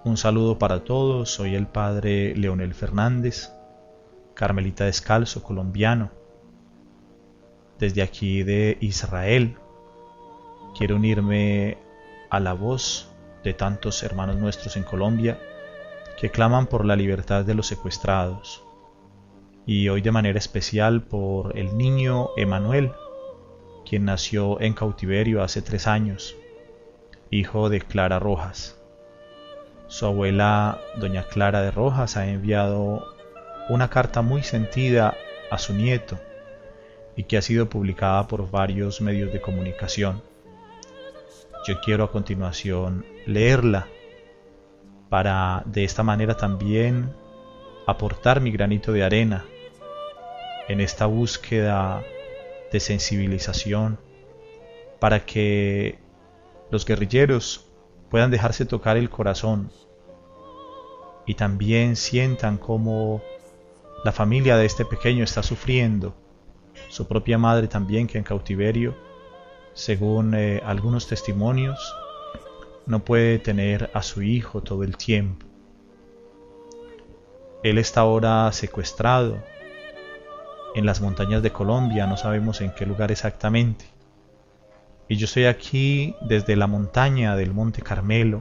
Un saludo para todos, soy el padre Leonel Fernández, carmelita descalzo colombiano. Desde aquí de Israel, quiero unirme a la voz de tantos hermanos nuestros en Colombia que claman por la libertad de los secuestrados. Y hoy de manera especial por el niño Emanuel, quien nació en cautiverio hace 3 años, hijo de Clara Rojas. Su abuela, doña Clara de Rojas, ha enviado una carta muy sentida a su nieto y que ha sido publicada por varios medios de comunicación. Yo quiero a continuación leerla para de esta manera también aportar mi granito de arena en esta búsqueda de sensibilización para que los guerrilleros puedan dejarse tocar el corazón y también sientan cómo la familia de este pequeño está sufriendo, su propia madre también, que en cautiverio, según algunos testimonios, no puede tener a su hijo todo el tiempo. Él está ahora secuestrado en las montañas de Colombia, no sabemos en qué lugar exactamente. Y yo estoy aquí desde la montaña del Monte Carmelo,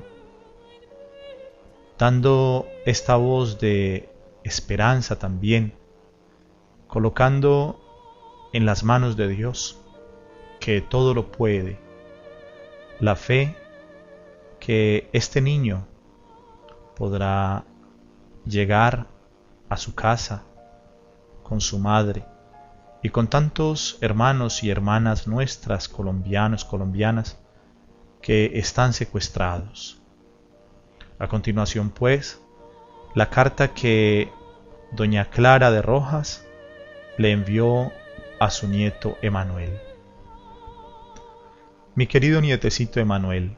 dando esta voz de esperanza también, colocando en las manos de Dios, que todo lo puede, la fe que este niño podrá llegar a su casa con su madre y con tantos hermanos y hermanas nuestras, colombianos, colombianas, que están secuestrados. A continuación, pues, la carta que doña Clara de Rojas le envió a su nieto Emanuel. Mi querido nietecito Emanuel,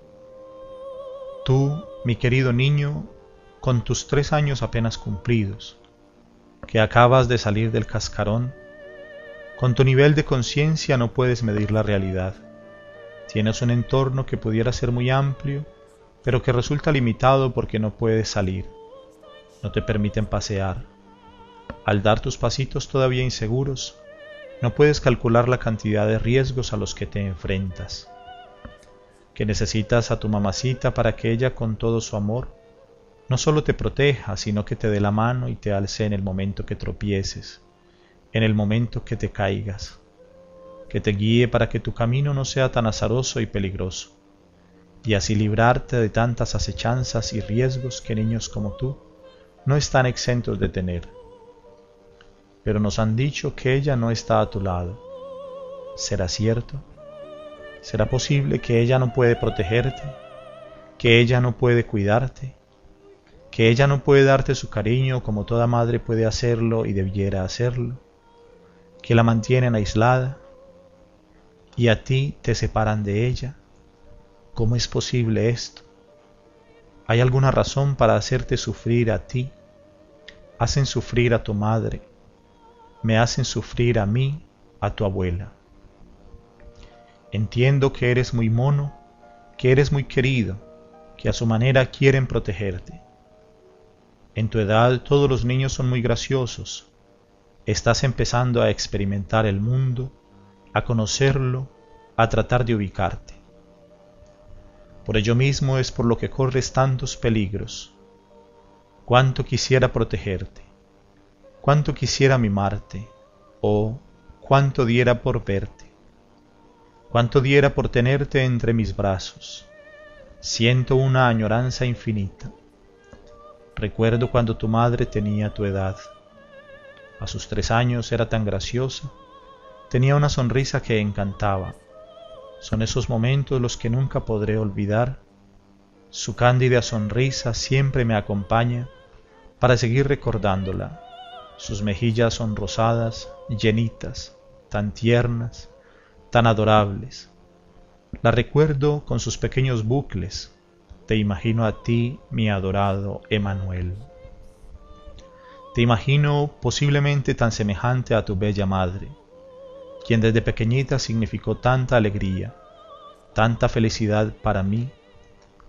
tú, mi querido niño, con tus 3 años apenas cumplidos, que acabas de salir del cascarón, con tu nivel de conciencia no puedes medir la realidad. Tienes un entorno que pudiera ser muy amplio, pero que resulta limitado porque no puedes salir. No te permiten pasear. Al dar tus pasitos todavía inseguros, no puedes calcular la cantidad de riesgos a los que te enfrentas. Que necesitas a tu mamacita para que ella, con todo su amor, no solo te proteja, sino que te dé la mano y te alce en el momento que tropieces, en el momento que te caigas, que te guíe para que tu camino no sea tan azaroso y peligroso, y así librarte de tantas acechanzas y riesgos que niños como tú no están exentos de tener. Pero nos han dicho que ella no está a tu lado. ¿Será cierto? ¿Será posible que ella no puede protegerte? ¿Que ella no puede cuidarte? ¿Que ella no puede darte su cariño como toda madre puede hacerlo y debiera hacerlo? ¿Que la mantienen aislada y a ti te separan de ella? ¿Cómo es posible esto? ¿Hay alguna razón para hacerte sufrir a ti? Hacen sufrir a tu madre, me hacen sufrir a mí, a tu abuela. Entiendo que eres muy mono, que eres muy querido, que a su manera quieren protegerte. En tu edad todos los niños son muy graciosos. Estás empezando a experimentar el mundo, a conocerlo, a tratar de ubicarte. Por ello mismo es por lo que corres tantos peligros. Cuánto quisiera protegerte, cuánto quisiera mimarte, oh, cuánto diera por verte, cuánto diera por tenerte entre mis brazos. Siento una añoranza infinita. Recuerdo cuando tu madre tenía tu edad. A sus 3 años era tan graciosa, tenía una sonrisa que encantaba. Son esos momentos los que nunca podré olvidar. Su cándida sonrisa siempre me acompaña para seguir recordándola. Sus mejillas son rosadas, llenitas, tan tiernas, tan adorables. La recuerdo con sus pequeños bucles. Te imagino a ti, mi adorado Emanuel. Te imagino posiblemente tan semejante a tu bella madre, quien desde pequeñita significó tanta alegría, tanta felicidad para mí,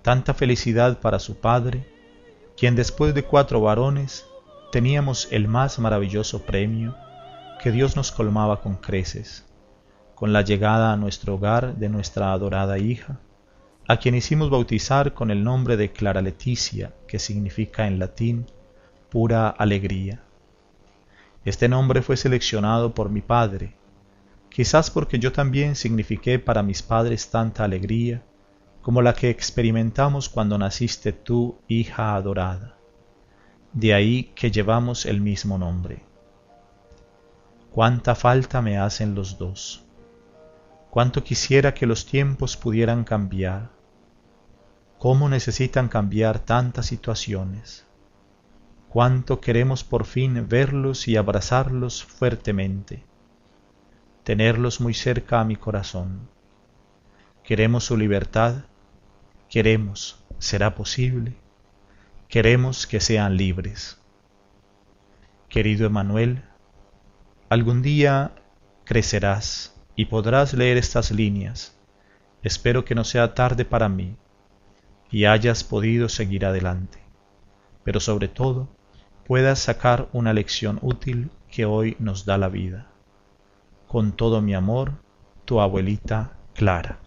tanta felicidad para su padre, quien después de 4 varones teníamos el más maravilloso premio, que Dios nos colmaba con creces, con la llegada a nuestro hogar de nuestra adorada hija, a quien hicimos bautizar con el nombre de Clara Leticia, que significa en latín pura alegría. Este nombre fue seleccionado por mi padre, quizás porque yo también signifiqué para mis padres tanta alegría como la que experimentamos cuando naciste tú, hija adorada. De ahí que llevamos el mismo nombre. Cuánta falta me hacen los dos. Cuánto quisiera que los tiempos pudieran cambiar. Cómo necesitan cambiar tantas situaciones. Cuánto queremos por fin verlos y abrazarlos fuertemente. Tenerlos muy cerca a mi corazón. Queremos su libertad. Queremos, ¿será posible? Queremos que sean libres. Querido Emanuel, algún día crecerás y podrás leer estas líneas. Espero que no sea tarde para mí y hayas podido seguir adelante, pero sobre todo puedas sacar una lección útil que hoy nos da la vida. Con todo mi amor, tu abuelita Clara.